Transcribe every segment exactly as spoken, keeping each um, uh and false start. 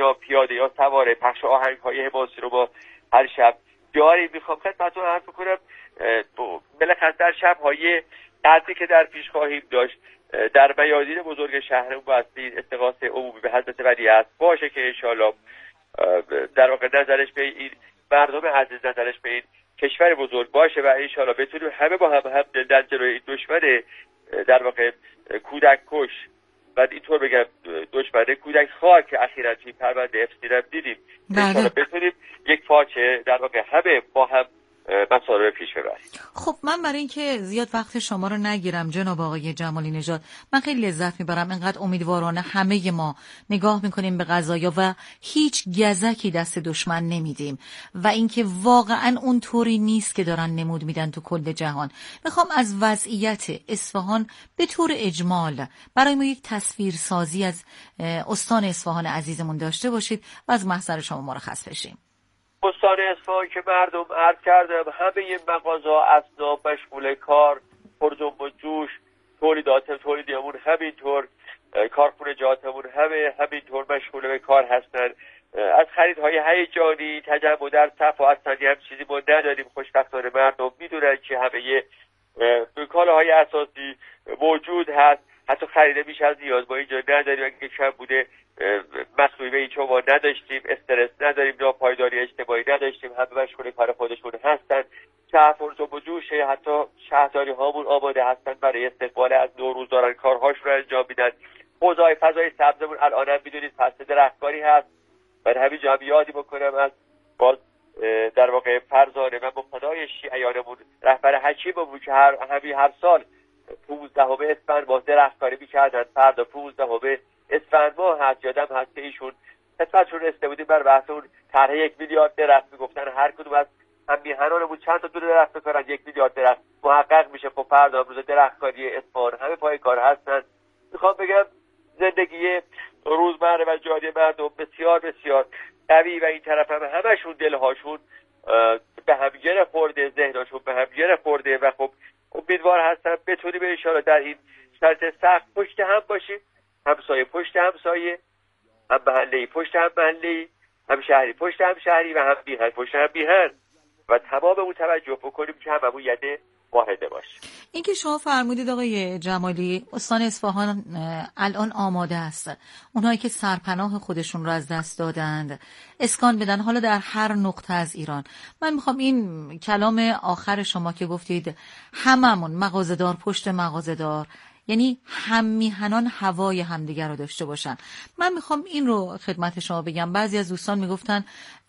اینا پیاده یا سواره پخش آهنگ‌های حماسی رو ما هر شب داریم. میخوام خدمتتون عرض بکنم بالاخره در شب‌های قدری که در پیش خواهیم داشت در میادین بزرگ شهرمون بایستی استغاثه عمومی به حضرت ولیعصر باشه که انشالله در واقع نظرش به این مردم عزیز، نظرش به این کشور بزرگ باشه و انشالله بتونیم همه با هم هم در جلوی این دشمن در واقع کودک کش و اینطور بگم دشمن کودک خواه که اخیراً توی پرونده افسینم دیدیم انشالله بتونیم یک پاچه در واقع همه با هم مسائل رو پیش ببریم. خب من برای اینکه زیاد وقت شما رو نگیرم جناب آقای جمالی نژاد، من خیلی لذت میبرم اینقدر امیدوارانه همه ما نگاه میکنیم به قضایا و هیچ گزکی دست دشمن نمیدیم و اینکه واقعا اون طوری نیست که دارن نمود میدن تو کل جهان. میخوام از وضعیت اصفهان به طور اجمال برای ما یک تصویر سازی از استان اصفهان عزیزمون داشته باشید و از محضر شما مرخص بشیم. استان اصفهان که مردم عرض کردم همه این مغازه اصناف مشغول کار، پرجنب و جوش، تولیدات تولیدیمون همینطور، کارخونه جاتمون همه همینطور مشغول به کار هستن. از خریدهای هیجانی تجمع در صف و اصلا هم چیزی ما نداریم. خوشبختانه مردم میدونن که همه کالاهای اساسی موجود هست، حتی خرید بیش از نیاز ما اینجا نداریم. اگه کم بوده مسئولی به این چون ما نداشتیم، استرس نداریم، ناپایداری اجتماعی نداشتیم، همه مشغول کار خودشون هستن. شهر پرجنب و جوشه، حتی شهرداری هامون آماده هستن برای استقبال از نوروز، دارن کارهاشون رو انجام میدن. حوزه‌های فضای سبزمون الان هم میدونید فصل درختکاری هست. من همینجا هم یادی بکنم از باز در واقع فرزانه و مقتدای شیعیانمون رهبر حکیممون که هر همین هر سال پانزدهم اسفند ماه درختکاری میکردن. فردا پانزدهم اسفند ماه هست. یادم هست که ایشون خدمتشون رسیده بودیم بر بحث اون طرح یک میلیارد درخت، میگفتن هر کدوم از هم میهنانمون چند تا دونه درخت بکارن یک میلیارد درخت محقق میشه. خب فردا روز درختکاری اصفهان همه پای کار هستن. میخوام بگم زندگی روزمره و جاری مردم بسیار بسیار قوی و این طرف هم همشون دلهاشون به هم گره خورده، ذهنشون به هم گره خورده و خب امیدوار هستم بتونیم ان شاءالله در این شرط سخت پشت هم باشیم، همسایه پشت همسایه، هم محله پشت هم محله، هم شهری پشت هم شهری و هم میهن پشت هم میهن و تمام اون توجه بکنیم که هممون یده واحده باشه. این که شما فرمودید آقای جمالی استان اصفهان الان آماده است، اونایی که سرپناه خودشون رو از دست دادند اسکان بدن، حالا در هر نقطه از ایران. من میخوام این کلام آخر شما که گفتید هممون مغازه‌دار پشت مغازه‌دار، یعنی هم میهنان هوای همدیگر رو داشته باشن. من میخوام این رو خدمت شما بگم. بعضی از دوستان میگفتن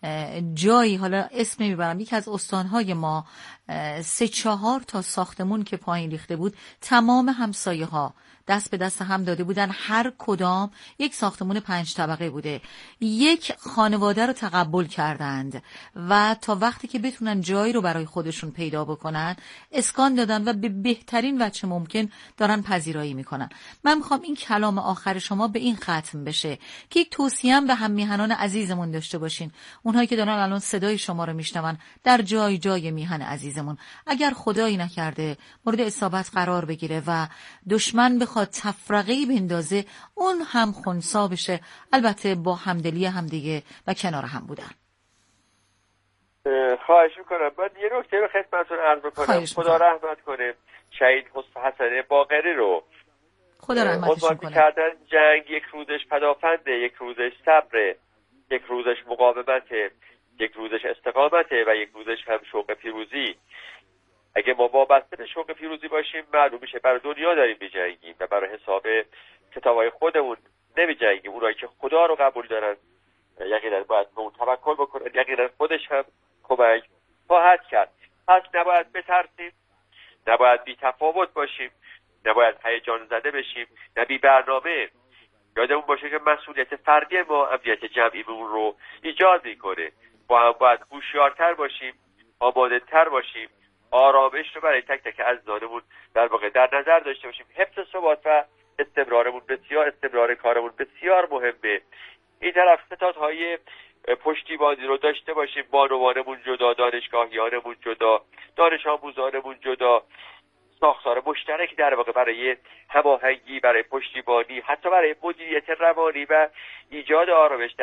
جایی، حالا اسم میبرم، یکی از استانهای ما سه چهار تا ساختمون که پایین ریخته بود تمام همسایه ها دست به دست هم داده بودن، هر کدام یک ساختمون پنج طبقه بوده، یک خانواده رو تقبل کردند و تا وقتی که بتونن جایی رو برای خودشون پیدا بکنن اسکان دادن و به بهترین وجه ممکن دارن پذیرایی میکنن. من میخوام این کلام آخر شما به این ختم بشه که یک توصیه هم به هم میهنان عزیزمون داشته باشین، اونهایی که دارن الان صدای شما رو میشنون در جای جای میهن عزیزمون. اگر خدایی نکرده مورد اصابت قرار بگیره و دشمن بخواد تفرقه‌ای بندازه، اون هم خنثی بشه، البته با همدلی همدیگه و کنار هم بودن. خواهش میکنم. من یه نکته رو خدمتتون عرض بکنم. خدا رحمت کنه شهید حسن باقری رو. خدا رحمتشون کنه. کردن جنگ یک روزش پدافنده، یک روزش صبره، یک روزش مقاومته، یک روزش استقامته و یک روزش هم شوق پیروزی. اگه ما وابسته به شوق پیروزی باشیم معلوم میشه برای دنیا داریم می‌جنگیم و برای حساب کتابای خودمون نمی‌جنگیم. اونایی که خدا رو قبول دارن یقینا باید به اون توکل بکنن، یقینا خودش هم کمک خواهد کرد. پس نباید بترسیم، نباید بی تفاوت باشیم، نباید هیجان زده بشیم، نه بی برنامه. یادمون باشه که مسئولیت فردی ما امنیت جمعیمون رو ایجاد میکنه. با هم باید هوشیارتر باشیم، آماده‌تر باشیم، آرامش رو برای تک تک عزیزانمون در واقع در نظر داشته باشیم. حفظ ثبات و استمرارمون بسیار، استمرار کارمون بسیار مهمه. این طرف ستادهای پشتیبانی رو داشته باشیم، بانوانمون جدا، دانشگاهیانمون جدا، دانش آموزانمون جدا، ساختار مشترک در واقع برای هماهنگی، برای پشتیبانی، حتی برای مدیریت روانی و ایجاد آرامش در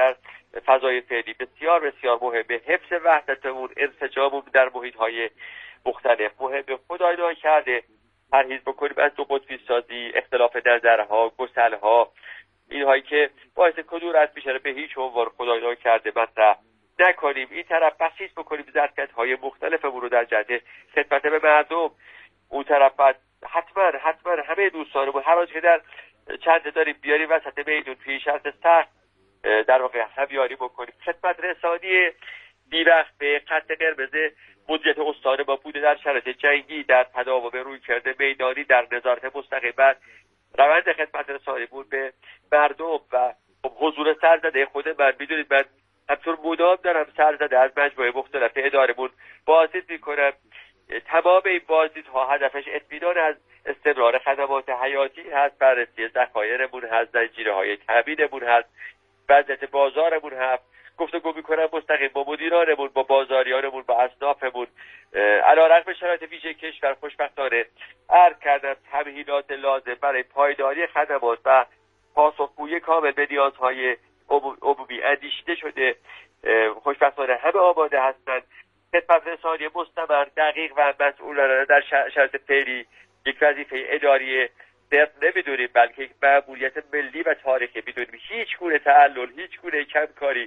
فضای فعلی بسیار بسیار مهمه. حفظ وحدتمون، انسجاممون در محیط‌های مختلف مهمه. خدای دعا کرده پرهیز بکنیم از دو قطبی سازی، اختلاف نظرها، گسل‌ها، اینهایی که باعث کدورت میشه به هیچ عنوان خدای دعا کرده مطرح نکنیم. این طرف بسیط بکنیم ظرفیت‌های مختلفمون رو در جهت خدمت به مردم. اون طرف بعد حتما حتما همه دوستانمون هر آنچه که در چند داریم بیاریم وسط میدون توی شرط سخت در واقع همیاری بکنیم. خدمت رسانی بی‌وقت به خط قرمز مدیریت استان ما بوده در شرایط جنگی، در تداوم رویکرد میدانی، در نظارت مستقیم بر روند خدمت رسانی بود به مردم و حضور سرزده خود من. میدونید من همطور مدام دارم سرزده از مجموعه مختلف ادارمون بازدید میکنم. تمام این بازدیدها هدفش اطمینان از استمرار خدمات حیاتی هست، بررسی ذخایرمون هست، زنجیره‌های تامینمون هست، وضعیت بازارمون هست. گفتگو میکنم مستقیم با مدیرانمون، با بازاریانمون، با اصنافمون. علیرغم شرایط ویژه کشور خوشبختانه عرض کردم تمهیدات لازم برای پایداری خدمات و پاسخگویی کامل به نیازهای عمومی اندیشیده شده. خوشبختانه همه آماده هستند. خدمت رسانی مستمر، دقیق و مسئولانه در شرایط فعلی یک وظیفه اداری صرف نمیدونیم، بلکه یک مأموریت ملی و تاریخی میدونیم. هیچ گونه تعلل، هیچ گونه کمکاری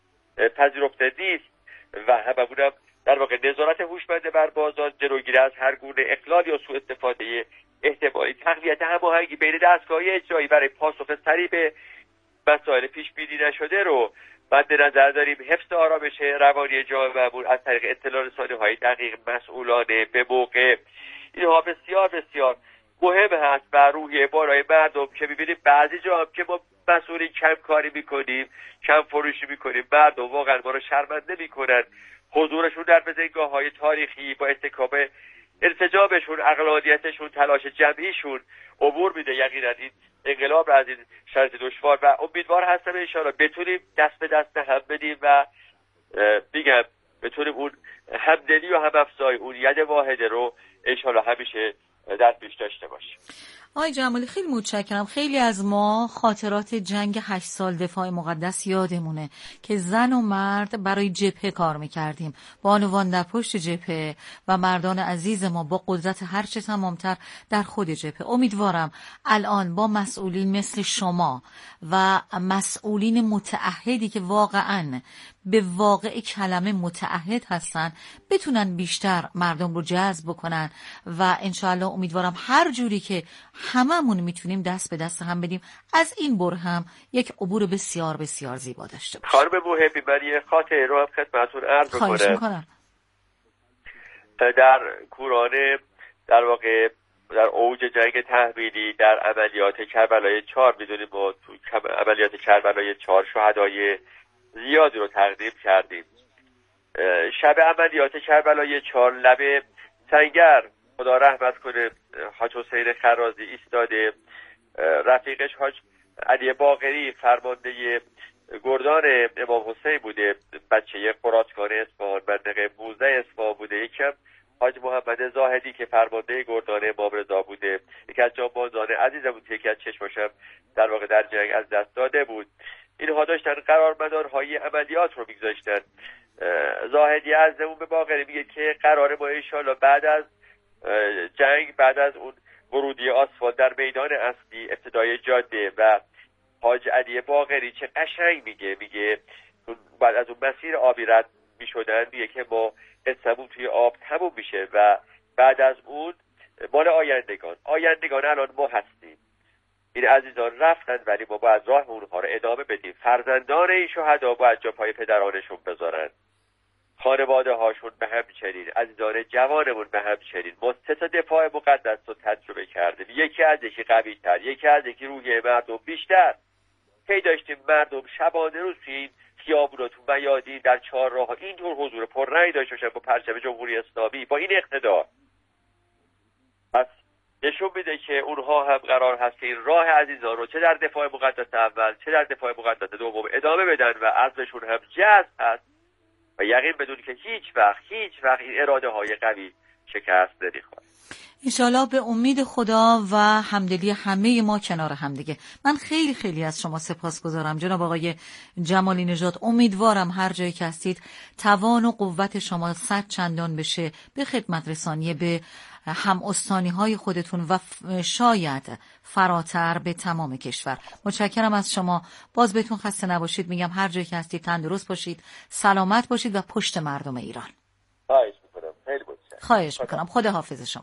پذیرفته نیست و هممونم در واقع نظارت هوشمند بر بازار، جلوگیری از هر گونه اخلال یا سوء استفاده احتمالی، تقویت هماهنگی بین دستگاه‌های اجرایی برای پاسخ سریع به مسائل پیش بینی نشده رو مد نظر داریم. حفظ آرامش روانی جامعه‌مون از طریق اطلاع رسانی‌های دقیق، مسئولانه، به موقع، اینها بسیار بسیار مهم هست. و روحیه بالای مردم که می‌بینیم بعضی جا هم که ما مسئولین کم کاری می‌کنیم، کم فروشی می‌کنیم، مردم واقعا ما رو شرمنده می‌کنن. حضورشون در بزنگاه‌های تاریخی با استحکام انسجامشون، عقلانیتشون، تلاش جمعیشون عبور میده. یقینا این انقلاب را از این شرایط دشوار و امیدوار هستم ان شاءالله بتونیم دست به دست هم بدیم و میگم بتونیم اون همدلی و همافزایی، اون ید واحده رو ان شاءالله همیشه در پیش داشته باشیم. آقای جمالی خیلی متشکرم. خیلی از ما خاطرات جنگ هشت سال دفاع مقدس یادمونه که زن و مرد برای جبهه کار میکردیم، بانوان در پشت جبهه و مردان عزیز ما با قدرت هرچه تمامتر در خود جبهه. امیدوارم الان با مسئولین مثل شما و مسئولین متعهدی که واقعاً به واقع کلمه متعهد هستن بتونن بیشتر مردم رو جذب بکنن و انشاءالله امیدوارم هر جوری که هممون میتونیم دست به دست هم بدیم از این بر هم یک عبور بسیار بسیار زیبا داشته باشیم. خانم محبی من یه خاطره رو هم خدمتتون عرض بکنم. خواهش میکنم. در کورانه در واقع در اوج جنگ تحمیلی در عملیات کربلای چهار میدونیم ما تو عملیات کربلای چهار شهدای زیادی رو تقدیم کردیم. شب عملیات کربلای چهار لب سنگر خدا رحمت کنه حاج حسین خرازی ایستاده، رفیقش حاج علی باقری فرمانده گردان امام حسین بوده، بچه قراتکان اصفهان منطقه موزه اصفهان بوده، یکم حاج محمد زاهدی که فرمانده گردان امام رضا بوده، یکی از جانبازان عزیزم بود، یکی از چشماشم در واقع در جنگ از دست داده بود. اینها داشتن قرارمدارهای عملیات رو میگذاشتن. زاهدی عزیزمون به باقری میگه که قراره ما انشالله بعد از جنگ، بعد از اون ورودی آسفالت در میدان اصلی ابتدای جاده و حاج علی باقری چه قشنگ میگه میگه بعد از اون مسیر آبی رد میشدن، میگه که ما قصه‌مون توی آب تموم میشه و بعد از اون مال آیندگان آیندگان الان ما هستیم. این عزیزان رفتن ولی ما باید راه اونها رو ادامه بدیم. فرزندان این شهدا باید جا پای پدرانشون بذارن، خانواده هاشون به همچنین، عزیزان جوانمون به همچنین. ما سه تا دفاع مقدس رو تجربه کردیم، یکی از یکی قوی تر، یکی از یکی روحیه مردم بیشتر. کی داشتیم مردم شبانه روز توی این خیابونا تو میادین در چهار راه اینطور حضور پررنگ داشته باشن با پرچم جمهوری اسلامی با این اقتدار. پس نشون میده که اونها هم قرار هست که این راه عزیزان رو چه در دفاع مقدس اول چه در دفاع مقدس دوم ادامه بدن و عزمشون هم جذب هست و یقین بدون که هیچ وقت هیچ وقت این اراده های قوی شکست دادی خواهد. انشالله به امید خدا و همدلی همه ما کنار هم دیگه. من خیلی خیلی از شما سپاسگزارم جناب آقای جمالی نژاد. امیدوارم هر جایی که هستید توان و قوت شما صد چندان بشه به خدمت رسانی به هم استانی های خودتون و شاید فراتر به تمام کشور. متشکرم از شما. باز بهتون خسته نباشید. میگم هر جایی که هستید تندرست باشید، سلامت باشید و پشت مردم ایران. خواهش میکنم. خیلی متشکرم. خواهش میکنم. خدا حافظ شما.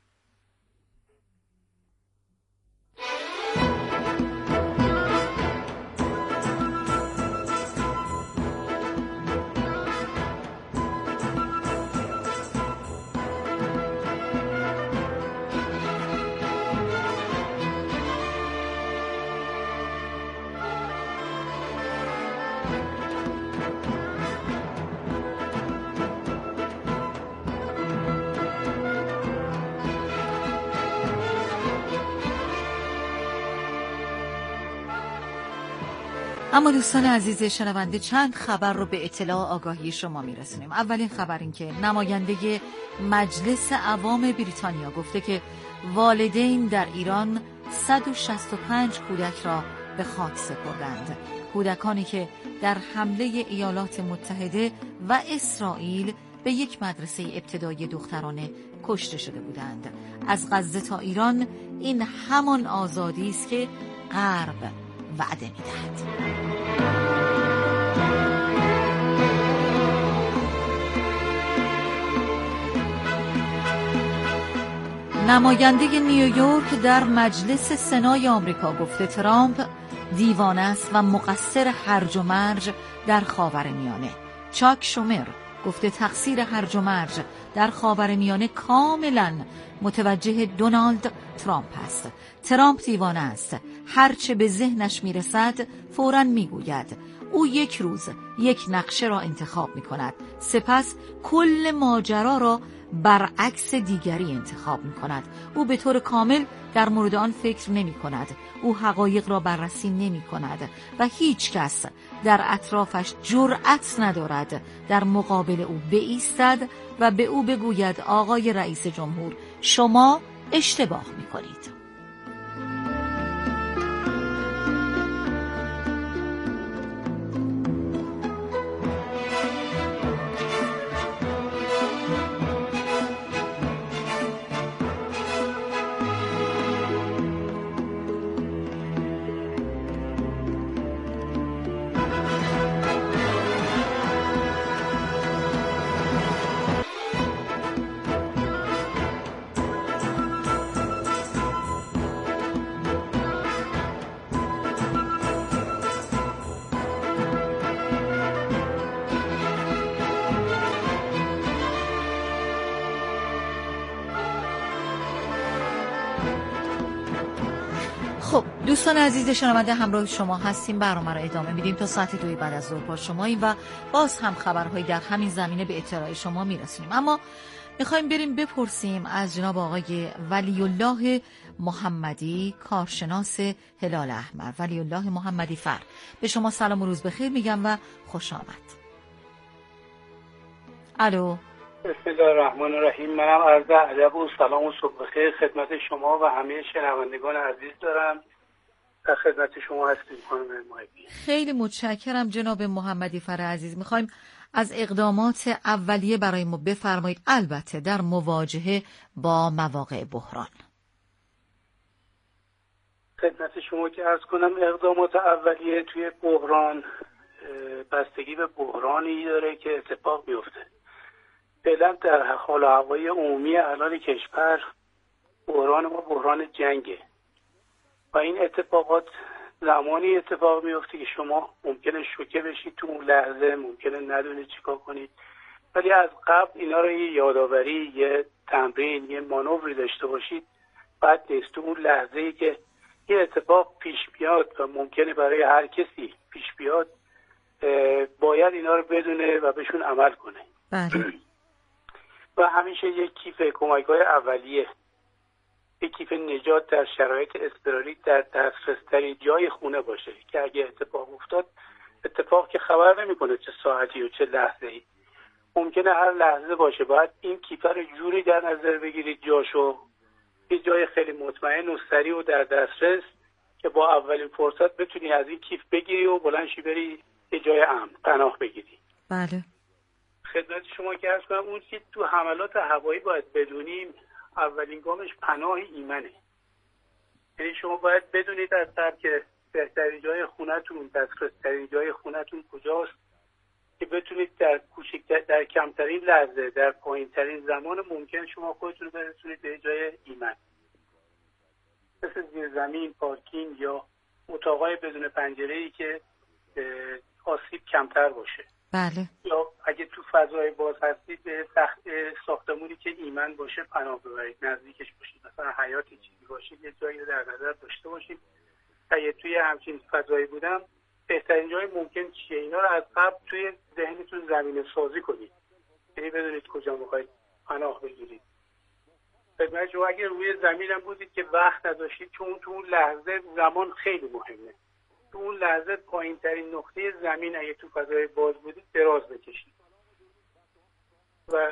اما دوستان عزیز شنونده چند خبر رو به اطلاع آگاهی شما میرسونیم. اولین خبر این که نماینده مجلس عوام بریتانیا گفته که والدین در ایران صد و شصت و پنج کودک را به خاک سپردند. کودکانی که در حمله ایالات متحده و اسرائیل به یک مدرسه ابتدایی دخترانه کشته شده بودند. از غزه تا ایران این همان آزادی است که غرب وعده می‌دهد. نماینده نیویورک در مجلس سنای آمریکا گفته ترامپ دیوانه است و مقصر هرج و مرج در خاورمیانه. چاک شومر گفته تقصیر هرج و مرج در خاورمیانه کاملا متوجه دونالد ترامپ است. ترامپ دیوانه است. هرچه به ذهنش میرسد فوراً میگوید. او یک روز یک نقشه را انتخاب میکند، سپس کل ماجرا را برعکس دیگری انتخاب میکند. او به طور کامل در مورد آن فکر نمی کند. او حقایق را بررسی نمی کند و هیچ کس در اطرافش جرأت ندارد در مقابل او بایستد و به او بگوید آقای رئیس جمهور شما اشتباه می کنید. خب دوستان عزیز شنونده همراه شما هستیم. برنامه را ادامه میدیم تا ساعت دوی بعد از ظهر با شماییم و باز هم خبرهایی در همین زمینه به اطلاع شما میرسونیم. اما میخوایم بریم بپرسیم از جناب آقای ولی الله محمدی، کارشناس هلال احمر. ولی الله محمدی فر، به شما سلام و روز بخیر میگم و خوش آمد. الو. بسم الله الرحمن الرحیم. منم عرض ادب و سلام و صبح بخیر خدمت شما و همه شنوندگان عزیز دارم. در خدمت شما هستیم خانم محبی. خیلی متشکرم جناب محمدی فر عزیز. میخوایم از اقدامات اولیه برای ما بفرمایید، البته در مواجهه با مواقع بحران. خدمت شما که عرض کنم اقدامات اولیه توی بحران بستگی به بحرانی داره که اتفاق میفته. فعلا در حال و هوای عمومی الان کشور بحران ما بحران جنگه و این اتفاقات زمانی اتفاق میفته که شما ممکنه شوکه بشید تو اون لحظه، ممکنه ندونید چیکار کنید، ولی از قبل اینا رو یه یادآوری، یه تمرین، یه مانوری داشته باشید. بعد نیست تو اون لحظه‌ای که یه اتفاق پیش بیاد و ممکنه برای هر کسی پیش بیاد باید اینا رو بدونه و بهشون عمل کنه. بله. و همیشه یک کیف کمک‌های اولیه، یک کیف نجات در شرایط اضطراری در دسترس‌ترین جای خونه باشه که اگه اتفاق افتاد، اتفاق که خبر نمی‌کنه چه ساعتی و چه لحظه‌ای، ممکنه هر لحظه باشه. باید این کیف رو جوری در نظر بگیرید جاشو، یه جای خیلی مطمئن و سریع و در دسترس که با اولین فرصت بتونی از این کیف بگیری و بلندشی بری یه جای امن پناه بگیری. بله. خدمت شما که عرض کنم اون که تو حملات هوایی باید بدونیم اولین گامش پناه ایمنه. یعنی شما باید بدونید از قبل که بهترین جای خونتون، دسترسترین جای خونتون کجاست که بتونید در کوچکتر، در کمترین لحظه، در پایینترین زمان ممکن شما خودتون برسونید به جای ایمن، مثل زیر زمین، پارکینگ یا اتاقای بدون پنجره‌ای که آسیب کمتر باشه. بله. یا اگه تو فضای باز هستید به تخت ساختمونی که ایمن باشه پناه ببرید، نزدیکش باشید، مثلا حیاتی چیزی باشید، یه جایی رو در نظر داشته باشید. اگه توی همچین فضایی بودم بهترین جای ممکن چیه؟ اینا رو از قبل توی ذهنتون زمینه سازی کنید، یعنی بدونید کجا میخواید پناه بگیرید. خدمت شما اگه روی زمین هم بودید که وقت نداشتید، چون تو اون لحظه زمان خیلی مهمه، تو اون لحظه پایین ترین نقطه زمین اگه تو فضای باز بودید دراز بکشید و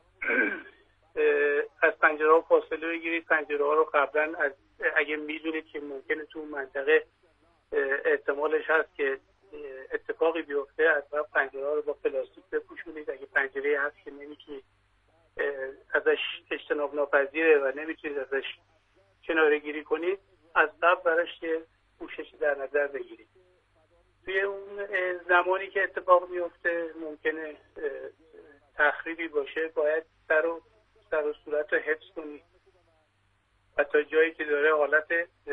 از پنجره ها فاصله بگیرید. پنجره ها رو قبلا از اگه میدونید که ممکنه تو منطقه احتمالش هست که اتفاقی بیفته، از پنجره ها رو با پلاستیک بپوشونید. اگه پنجره هست که نمیتونید ازش اجتناب ناپذیره و نمیتونید ازش کناره گیری کنید، از قبل براش که پوشش در نظر بگیرید. توی اون زمانی که اتفاق میفته ممکنه تخریبی باشه، باید سر و سر و صورت رو حفظ کنید و تا جایی که داره حالت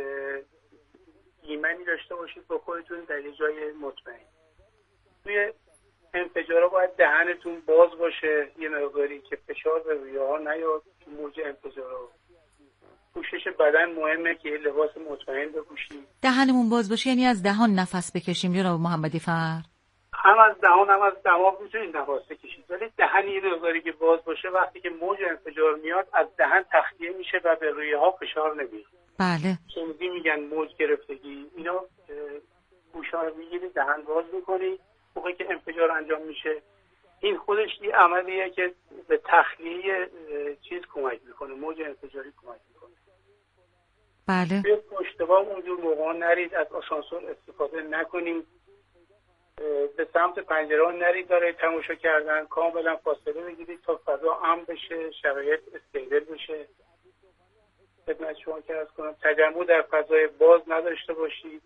ایمنی داشته باشید با خودتون در یه جای مطمئن. توی انفجارها باید دهنتون باز باشه یه مقداری که فشار به ریه ها نیاد تو موج انفجارها. پوشش بدن مهمه که یه لباس مطمئن بپوشید. دهنمون باز باشه یعنی از دهان نفس بکشیم جناب محمدی فر؟ هم از دهان هم از دماغ میتونید نفس بکشید، ولی دهن یه مقداری که باز باشه وقتی که موج انفجار میاد از دهن تخلیه میشه و به ریه ها فشار نمیاد. بله. چیزی میگن موج گرفتگی. اینا گوشا رو میگیرید، دهن باز میکنید موقعی که انفجار انجام میشه. این خودش یه عملیه که به تخلیه چیز کمک میکنه، موج انفجاری کمک میکنه. بله. به پشت بام اونجور موقعا نرید، از آسانسور استفاده نکنید، به سمت پنجره ها نرید برای تماشا کردن، کاملا فاصله بگیرید تا فضا امن بشه، شرایط استیبل بشه. خدمت شما که عرض کنم تجمع در فضای باز نداشته باشید.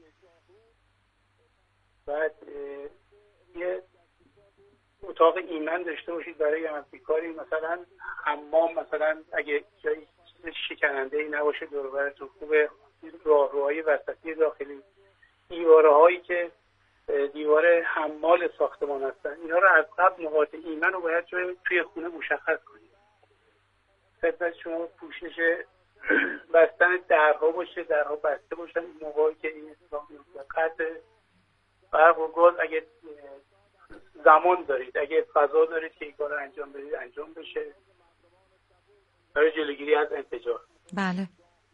بعد یه اتاق ایمن داشته باشید برای همچین کاری، مثلا حمام، مثلا اگه جایی شکننده ای نباشه دور و برتون خوبه. راهروهای وسطی داخلی، دیواره هایی که دیوار حمال ساختمان هستن، اینا رو از قبل نقاط ایمن رو باید توی خونه مشخص کنید. خدمت شما پوشش بستن درها باشه، درها بسته باشن موقعی که این اتفاق میفته. قطع برق و گاز اگه زمان دارید، اگه فضا دارید که این کار رو انجام بدید انجام بشه برای جلوگیری از انفجار. بله.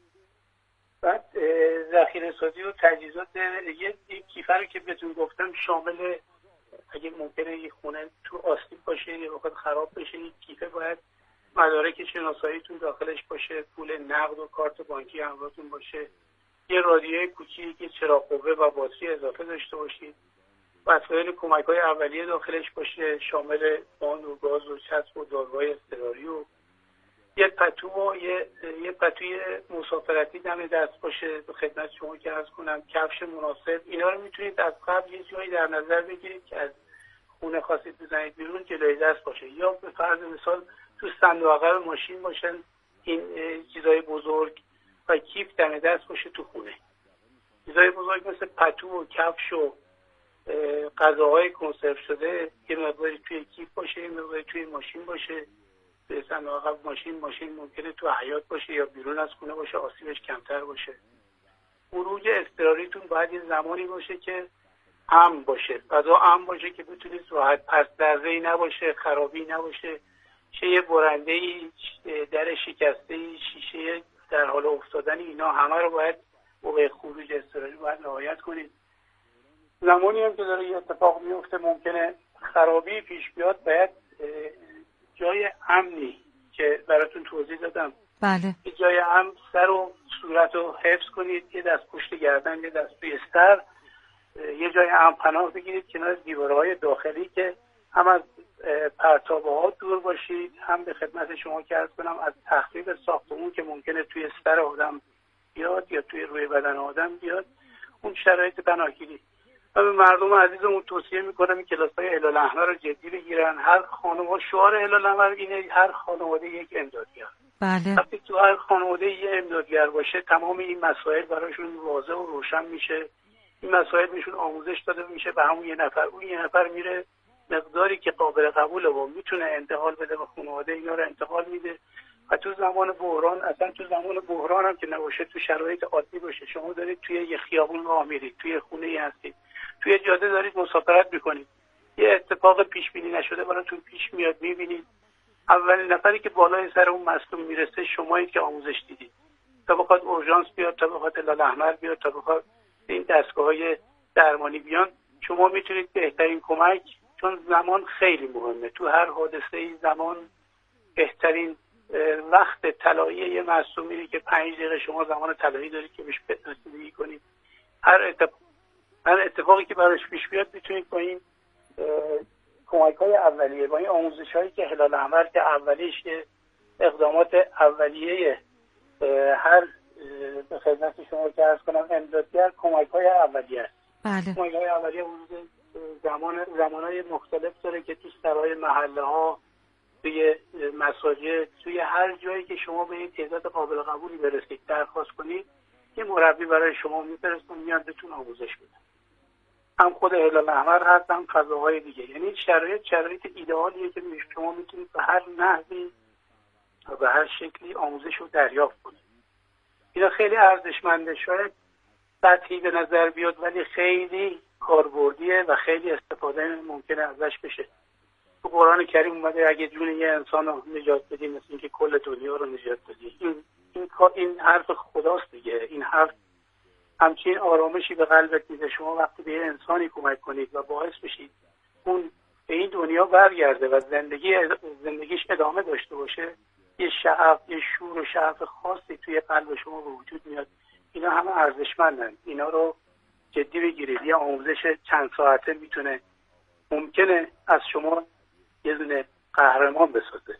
بعد ذخیره سازی و تجهیزات یه کیفه رو که بهتون گفتم شامل، اگه ممکنه یه خونه تو آسیب باشه یا وقت خراب بشه، این کیفه باید مدارک شناساییتون داخلش باشه، پول نقد و کارت بانکی همراهتون باشه، یه رادیوی کوچیکی که چراغ قوه و باتری اضافه داشته باشید، وسایل کمک‌های اولیه داخلش باشه شامل باند و گاز و چسب و داروهای اضطراری و یه پتو و یه یه پتوی مسافرتی دم دست باشه. به خدمت شما که عرض کنم کفش مناسب. اینا رو میتونید از قبل یه جایی در نظر بگیرید که از خونه خواستید بزنید بیرون جلوی دست باشه، یا به فرض مثال تو صندوق عقب ماشین باشن این چیزای بزرگ و کیف دم دست باشه تو خونه. چیزای بزرگ مثل پتو و کفش و غذاهای کنسرو شده یه مقداری توی کیف باشه، یه مقداری توی ماشین باشه. به صندوق عقب ماشین ماشین ممکنه تو حیاط باشه یا بیرون از خونه باشه، آسیبش کمتر باشه. خروج اضطراریتون باید یه زمانی باشه که امن باشه، فضا امن باشه که بتونید راحت، پس درزه‌ای نباشه، خرابی نباشه، چه یه برنده‌ای، در شکسته‌ای، شیشه در حال افتادن، اینا همه رو باید موقع خروج اضطراری باید رعایت کنید. زمانی هم که داره یه اتفاق میفته ممکنه خرابی پیش بیاد، باید جای امنی که براتون توضیح دادم. بله. یه جای امن، سر و صورت رو حفظ کنید، یه دست پشت گردن، یه دست توی سر، یه جای امن پناه بگیرید کنار دیوارهای داخلی که هم از پرتابه‌ها دور باشید، هم به خدمت شما که عرض کنم از تخریب ساختمون که ممکنه توی سر آدم بیاد یا توی روی بدن آدم بیاد، اون شرایط پناهگیری. و به مردم عزیزمون توصیه میکنم این کلاس‌های هلال احمر رو جدی بگیرن. هر خانواده، شعار هلال احمر اینه هر خانواده یک امدادگر. بله. وقتی تو هر خانواده یک امدادگر باشه، تمام این مسائل براشون واضح و روشن میشه. این مسائل بهشون آموزش داده میشه به همون یه نفر. اون یه نفر میره مقداری که قابل قبوله و میتونه انتقال بده به خانواده، اینا رو انتقال میده. و تو زمان بحران، اصلا تو زمان بحران هم که نباشه، تو شرایط عادی باشه، شما دارید توی یه خیابون راه میرید، توی خونه ای هستید، توی جاده دارید مسافرت میکنید، یه اتفاق پیش بینی نشده براتون پیش میاد، میبینید اولین نفری که بالای سر اون مظلوم میرسه شمایید که آموزش دیدید. تا بخواد اورژانس بیاد، تا بخواد هلال احمر بیاد، تا بخواد این دستگاه‌های درمانی بیان، شما میتونید بهترین کمک، چون زمان خیلی مهمه. تو هر حادثه‌ای زمان بهترین وقت طلایی یه معصومی که پنج دقیقه شما زمان طلایی دارید که بهش رسیدگی کنید. هر اتفاق هر اتفاقی که براش پیش بیاد میتونید با این کمک‌های اولیه، با این آموزش‌هایی که هلال احمر که اولیش اقدامات اولیه هر به خدمت شما که عرض کنم امدادگر، کمک‌های اولیه است. بله. کمک‌های اولیه وجود زمان زمانهای مختلف داره که تو سرای محله‌ها، توی مساجد، توی هر جایی که شما به این تعداد قابل قبولی برسید درخواست کنید، یه مربی برای شما میفرستن میاد بهتون آموزش میده. هم خود هلال احمر هست، هم فضاهای دیگه. یعنی شرایط شرایط ایدئالیه که شما میتونید به هر نحوی و به هر شکلی آموزش رو دریافت کنید. اینا خیلی ارزشمنده، شاید سطحی به نظر بیاد ولی خیلی کاربردیه و خیلی استفاده ممکنه ازش بشه. تو قرآن کریم اومده اگه جون یه انسان رو نجات بدی مثل اینکه کل دنیا رو نجات بدی. این این این حرف خداست دیگه. این حرف همچین آرامشی به قلبت میده شما وقتی به یه انسانی کمک کنید و باعث بشید اون به این دنیا برگرده و زندگی زندگیش ادامه داشته باشه. یه شعف، یه شور و شعف خاصی توی قلب شما به وجود میاد. اینا همه ارزشمندن. اینا رو جدی بگیرید. یه آموزش چند ساعته میتونه ممکنه از شما یه دونه قهرمان بسازه.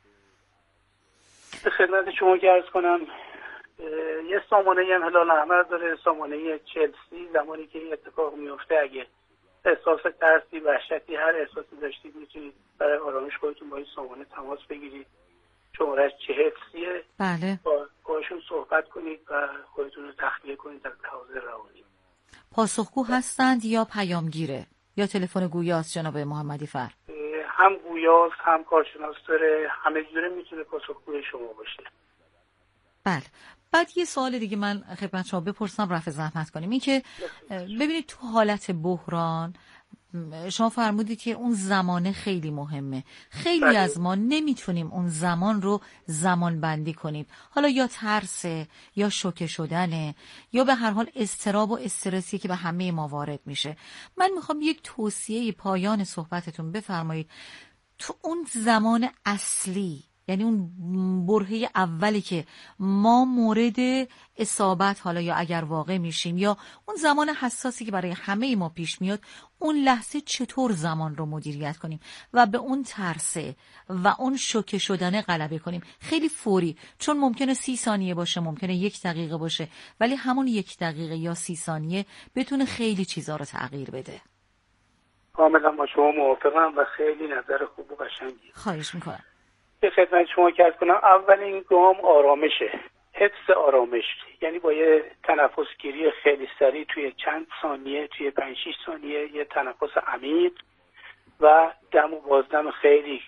به خدمت شما که عرض کنم یه سامانه هم هلال احمر داره، سامانه چلسی. زمانی که این اتفاق میفته اگه احساس ترسی، وحشتی، هر احساسی داشتید میتونید برای آرامش خودتون با این سامانه تماس بگیرید. شمارهش چهل سیه. بله. با باشون صحبت کنید و خودتون رو تخلیه کنید از لحاظ روانی. پاسخگو هستند یا پیامگیره یا تلفن گویاست جناب محمدی فر؟ هم گویاست، هم کارشناس داره، همه جوره میتونه پاسخگوی شما باشه. بله. بعد یه سوال دیگه من خدمت شما بپرسم، رفع زحمت کنیم. این که ببینید تو حالت بحران شما فرمودید که اون زمانه خیلی مهمه. خیلی بله. از ما نمیتونیم اون زمان رو زمان بندی کنیم. حالا یا ترسه، یا شوکه شدنه، یا به هر حال اضطراب و استرسی که به همه ما وارد میشه. من میخوام یک توصیه پایان صحبتتون بفرمایید تو اون زمان اصلی، یعنی اون برهه اولی که ما مورد اصابت حالا یا اگر واقع میشیم، یا اون زمان حساسی که برای همه ما پیش میاد، اون لحظه چطور زمان رو مدیریت کنیم و به اون ترسه و اون شوکه شدن غلبه کنیم. خیلی فوری، چون ممکنه سی ثانیه باشه، ممکنه یک دقیقه باشه، ولی همون یک دقیقه یا سی ثانیه بتونه خیلی چیزا رو تغییر بده. کاملا با شما موافقم و خیلی نظر خوب و قشنگی. خواهش میکنم. به خدمت شما که عرض کنم اولین گام آرامشه، حفظ آرامش. یعنی با یه تنفس گیری خیلی سریع توی چند ثانیه، توی پنج شش ثانیه یه تنفس عمیق و دم و بازدم خیلی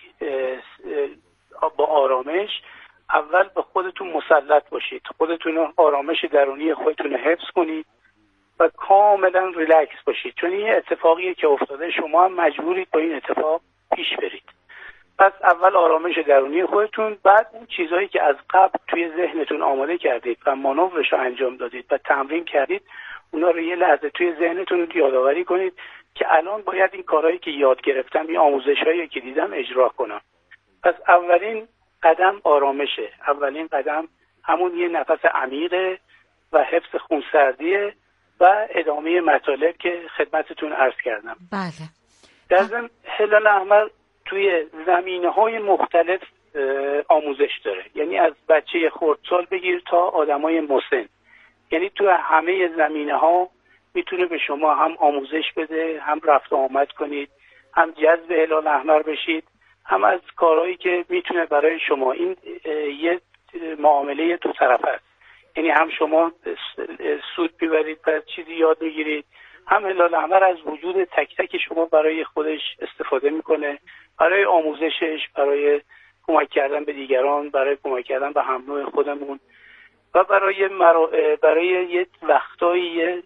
با آرامش. اول به خودتون مسلط باشید، خودتون آرامش درونی خودتون حفظ کنید و کاملا ریلکس باشید، چون این اتفاقیه که افتاده، شما هم مجبورید با این اتفاق پیش برید. پس اول آرامش درونی خودتون، بعد اون چیزهایی که از قبل توی ذهنتون آماده کردید و مانورش رو انجام دادید و تمرین کردید، اونا رو یه لحظه توی ذهنتون یادآوری کنید که الان باید این کارهایی که یاد گرفتم، این آموزش‌هایی که دیدم اجرا کنم. پس اولین قدم آرامشه، اولین قدم همون یه نفس عمیقه و حفظ خونسردیه و ادامه مطالب که خدمتتون عرض کردم. بله. در ضمن هلال احمر توی زمینه‌های مختلف آموزش داره، یعنی از بچه خردسال بگیر تا آدمای مسن، یعنی تو همه زمینه‌ها میتونه به شما هم آموزش بده، هم رفت و آمد کنید، هم جذب هلال احمر بشید، هم از کارهایی که میتونه برای شما، این یه معامله دو طرفه است، یعنی هم شما سود میبرید و چیزی یاد میگیرید، هم هلال احمر از وجود تک تک شما برای خودش استفاده میکنه، برای آموزشش، برای کمک کردن به دیگران، برای کمک کردن به هم نوع خودمون و برای مرا... برای یه وقتایی یه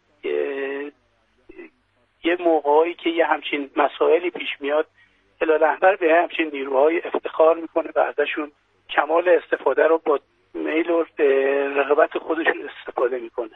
یه موقعی که یه همچین مسائلی پیش میاد، هلال احمر به همچین نیروهای افتخار میکنه و ازشون کمال استفاده رو با میل و رغبت خودشون استفاده میکنه.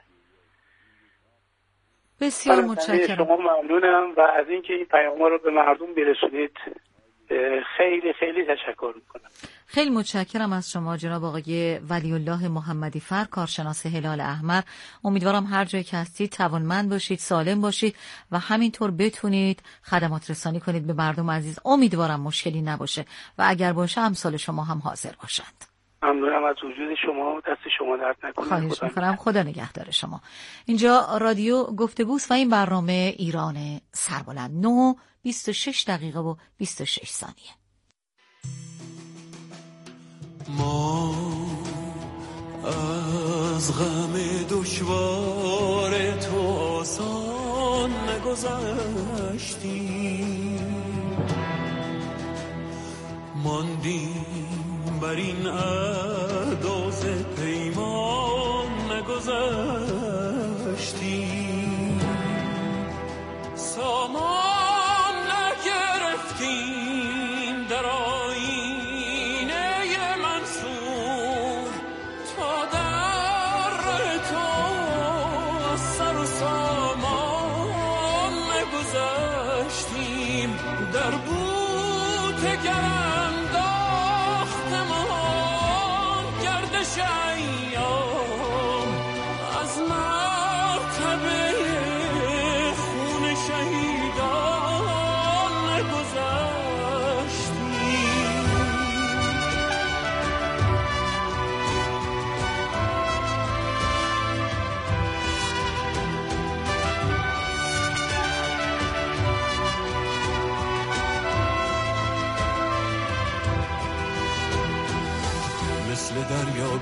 بسیار متشکرم. شما ممنونم و از اینکه این پیام‌ها رو به مردم برسونید خیلی خیلی تشکر میکنم. خیلی متشکرم از شما جناب آقای ولی الله محمدی فر، کارشناس هلال احمر. امیدوارم هر جایی که هستید توانمند باشید، سالم باشید و همینطور بتونید خدمات رسانی کنید به مردم عزیز. امیدوارم مشکلی نباشه و اگر باشه امثال شما هم حاضر باشند. ممنونم از وجود شما، دست شما درد نکنه. خواهش میکنم، خدا نگهدار شما. اینجا رادیو گفتگوست و این برنامه ایران سربلند. نه بیست و شش دقیقه و بیست و شش ثانیه. ما از غم دشوار تو آسان نگذشتیم، ماندیم بر این احداث پیمان نگذشتیم، سامان نگرفتیم در آینه منصور، تا در ره تو سر و سامان نگذشتیم، در بوت گرم داختمان گردش ایام، از مرتبه خون شهیدان نگذشتیم. مثل دریا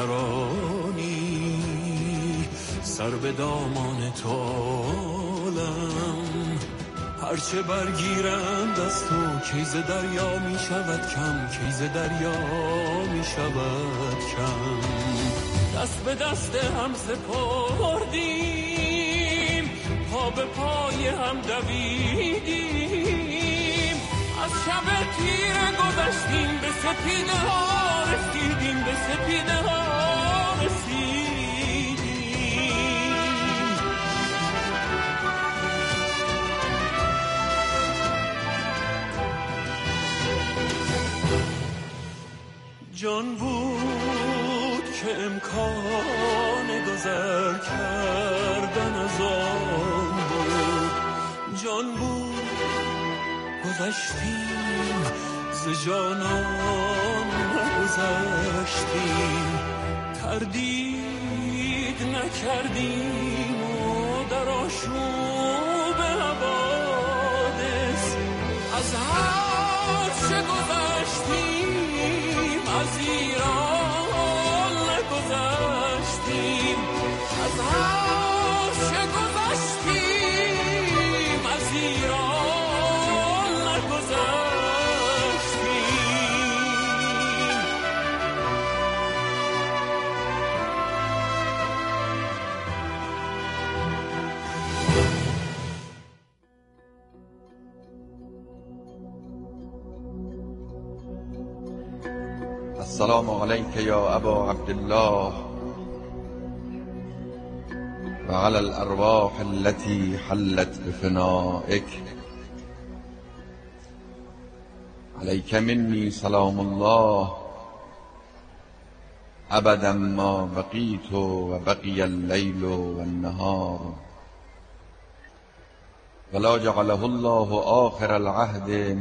بیکرانی سر به دامان تو عالم، هرچه برگیرند از تو کیز دریا می شود کم، کیز دریا می شود کم. دست به دست هم سپردیم، پا به پای هم دویدیم، از شب تیره گذشتیم، به سپیده ها رسیدیم، به سپیده ها رسیدیم. جان بود که امکان گذر کردن از آن بود، جان بود گذشتیم ز جانان نگذشتیم، تردید نکردیم و در آشوب حوادث از هر چه گذشتیم، از ایران نگذشتیم، از هر چه گذشتیم، از ایران نگذشتیم. السلام علیک یا ابا عبدالله و وعلى الأرواح التي حلت بفنائك. عليك مني سلام الله أبدا ما بقيت وبقي الليل والنهار، ولا جعله الله آخر العهد